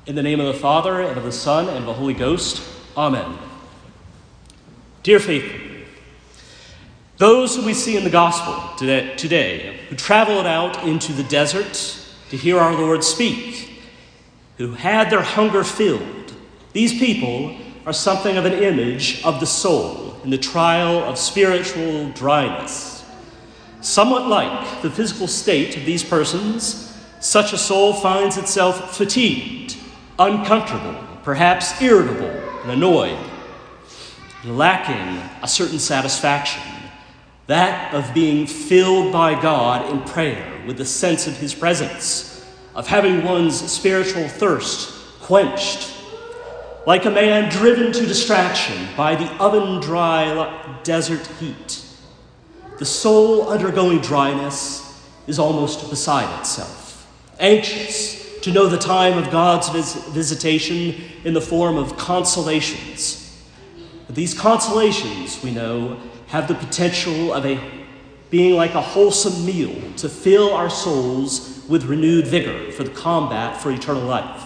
In the name of the Father, and of the Son, and of the Holy Ghost. Amen. Dear faithful, those who we see in the gospel today, who traveled out into the desert to hear our Lord speak, who had their hunger filled, these people are something of an image of the soul in the trial of spiritual dryness. Somewhat like the physical state of these persons, such a soul finds itself fatigued, uncomfortable, perhaps irritable and annoyed, lacking a certain satisfaction, that of being filled by God in prayer with the sense of his presence, of having one's spiritual thirst quenched. Like a man driven to distraction by the oven-dry desert heat, the soul undergoing dryness is almost beside itself, anxious to know the time of God's visitation in the form of consolations. But these consolations, we know, have the potential of being like a wholesome meal to fill our souls with renewed vigor for the combat for eternal life.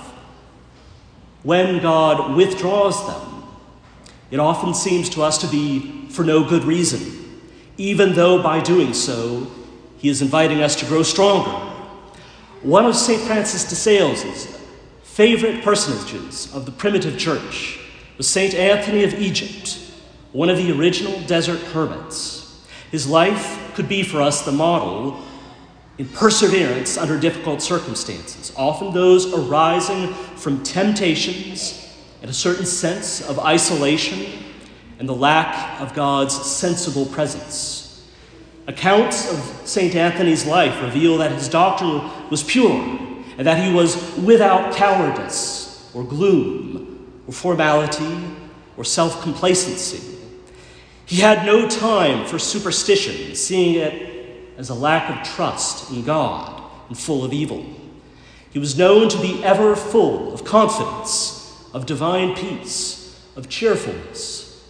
When God withdraws them, it often seems to us to be for no good reason, even though by doing so, he is inviting us to grow stronger. One of St. Francis de Sales' favorite personages of the primitive church was St. Anthony of Egypt, one of the original desert hermits. His life could be for us the model in perseverance under difficult circumstances, often those arising from temptations and a certain sense of isolation and the lack of God's sensible presence. Accounts of St. Anthony's life reveal that his doctrine was pure and that he was without cowardice or gloom or formality or self-complacency. He had no time for superstition, seeing it as a lack of trust in God and full of evil. He was known to be ever full of confidence, of divine peace, of cheerfulness,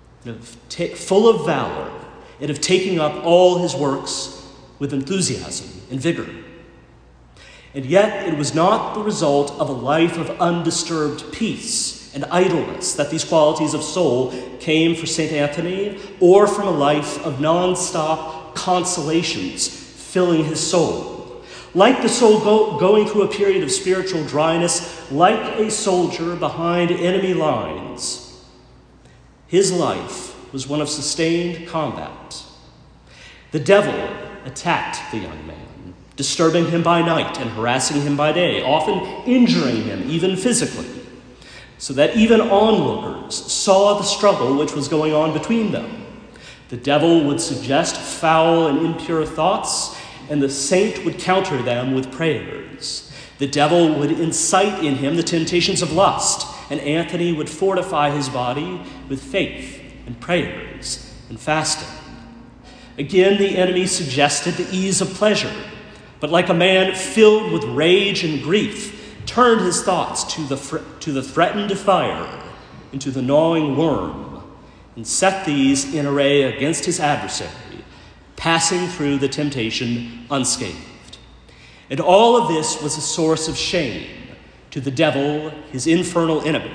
full of valor, and of taking up all his works with enthusiasm and vigor. And yet it was not the result of a life of undisturbed peace and idleness that these qualities of soul came for St. Anthony, or from a life of non-stop consolations filling his soul. Like the soul going through a period of spiritual dryness, like a soldier behind enemy lines, his life was one of sustained combat. The devil attacked the young man, disturbing him by night and harassing him by day, often injuring him even physically, so that even onlookers saw the struggle which was going on between them. The devil would suggest foul and impure thoughts, and the saint would counter them with prayers. The devil would incite in him the temptations of lust, and Anthony would fortify his body with faith and prayers and fasting. Again, the enemy suggested the ease of pleasure, but like a man filled with rage and grief, turned his thoughts to the threatened fire, into the gnawing worm, and set these in array against his adversary, passing through the temptation unscathed. And all of this was a source of shame to the devil, his infernal enemy.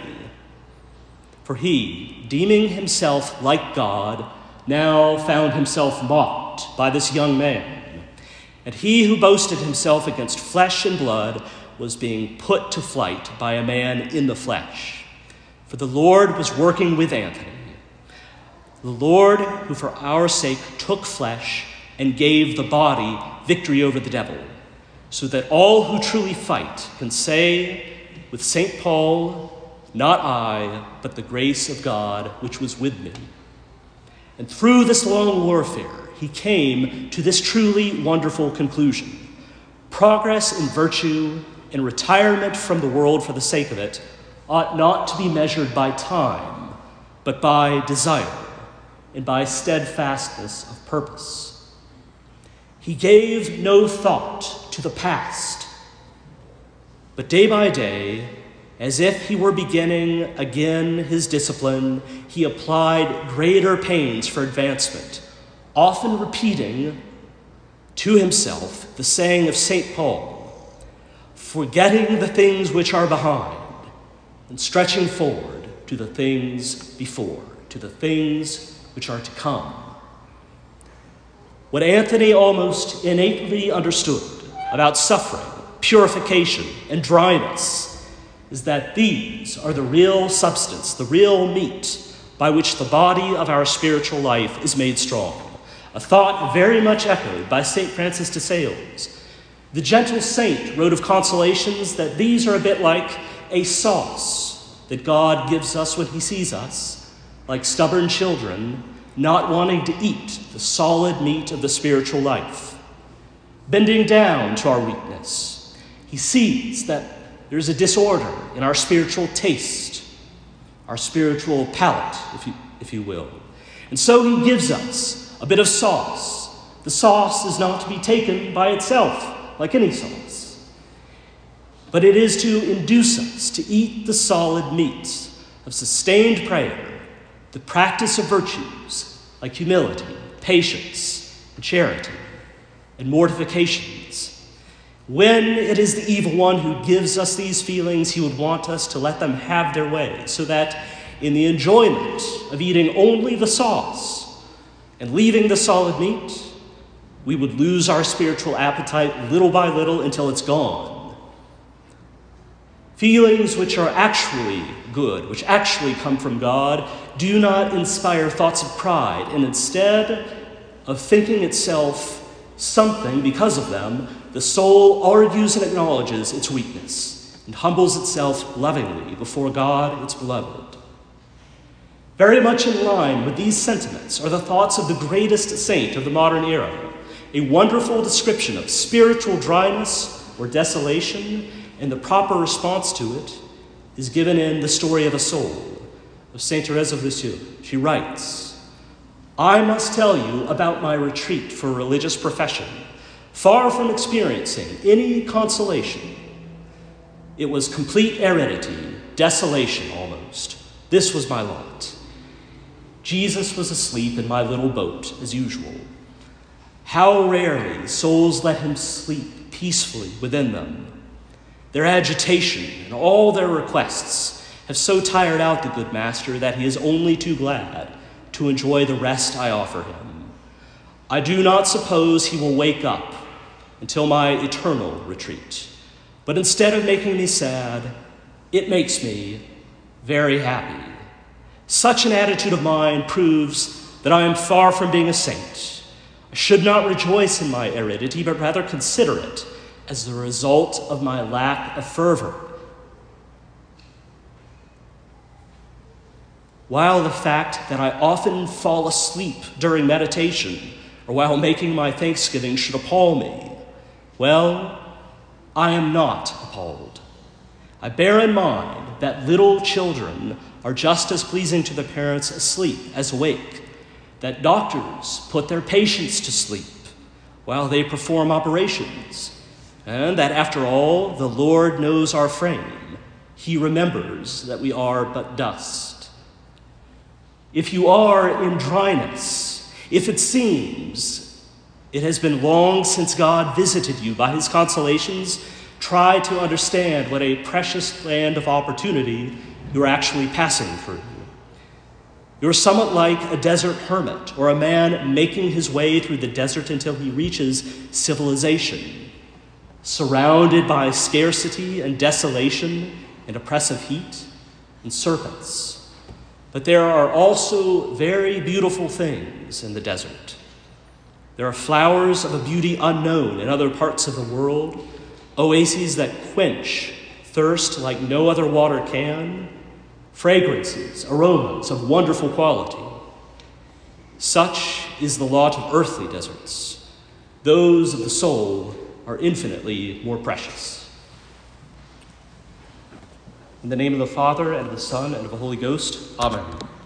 For he, deeming himself like God, now found himself mocked by this young man. And he who boasted himself against flesh and blood was being put to flight by a man in the flesh. For the Lord was working with Anthony, the Lord who for our sake took flesh and gave the body victory over the devil, so that all who truly fight can say with St. Paul, "Not I, but the grace of God which was with me." And through this long warfare, he came to this truly wonderful conclusion. Progress in virtue and retirement from the world for the sake of it ought not to be measured by time, but by desire and by steadfastness of purpose. He gave no thought to the past, but day by day, as if he were beginning again his discipline, he applied greater pains for advancement, often repeating to himself the saying of St. Paul, "Forgetting the things which are behind and stretching forward to the things before, to the things which are to come. What Anthony almost innately understood about suffering, purification, and dryness is that these are the real substance, the real meat by which the body of our spiritual life is made strong. A thought very much echoed by St. Francis de Sales. The gentle saint wrote of consolations that these are a bit like a sauce that God gives us when he sees us, like stubborn children not wanting to eat the solid meat of the spiritual life. Bending down to our weakness, he sees that there's a disorder in our spiritual taste, our spiritual palate, if you will. And so he gives us a bit of sauce. The sauce is not to be taken by itself, like any sauce, but it is to induce us to eat the solid meat of sustained prayer, the practice of virtues like humility, patience, and charity, and mortifications. When it is the evil one who gives us these feelings, he would want us to let them have their way, so that in the enjoyment of eating only the sauce and leaving the solid meat, we would lose our spiritual appetite little by little until it's gone. Feelings which are actually good, which actually come from God, do not inspire thoughts of pride, and instead of thinking itself something because of them, the soul argues and acknowledges its weakness and humbles itself lovingly before God, its beloved. Very much in line with these sentiments are the thoughts of the greatest saint of the modern era, a wonderful description of spiritual dryness or desolation, and the proper response to it is given in The Story of a Soul of Saint Thérèse of Lisieux. She writes, "I must tell you about my retreat for religious profession. Far from experiencing any consolation, it was complete aridity, desolation almost. This was my lot. Jesus was asleep in my little boat, as usual. How rarely souls let him sleep peacefully within them. Their agitation and all their requests have so tired out the good master that he is only too glad to enjoy the rest I offer him. I do not suppose he will wake up until my eternal retreat, but instead of making me sad, it makes me very happy. Such an attitude of mine proves that I am far from being a saint. I should not rejoice in my aridity, but rather consider it as the result of my lack of fervor. While the fact that I often fall asleep during meditation or while making my thanksgiving should appall me, well, I am not appalled. I bear in mind that little children are just as pleasing to their parents asleep as awake, that doctors put their patients to sleep while they perform operations, and that after all, the Lord knows our frame. He remembers that we are but dust. If you are in dryness, if it seems it has been long since God visited you by his consolations, try to understand what a precious land of opportunity you're actually passing through. You're somewhat like a desert hermit or a man making his way through the desert until he reaches civilization, surrounded by scarcity and desolation and oppressive heat and serpents. But there are also very beautiful things in the desert. There are flowers of a beauty unknown in other parts of the world, oases that quench thirst like no other water can, fragrances, aromas of wonderful quality. Such is the lot of earthly deserts. Those of the soul are infinitely more precious. In the name of the Father, and of the Son, and of the Holy Ghost, Amen.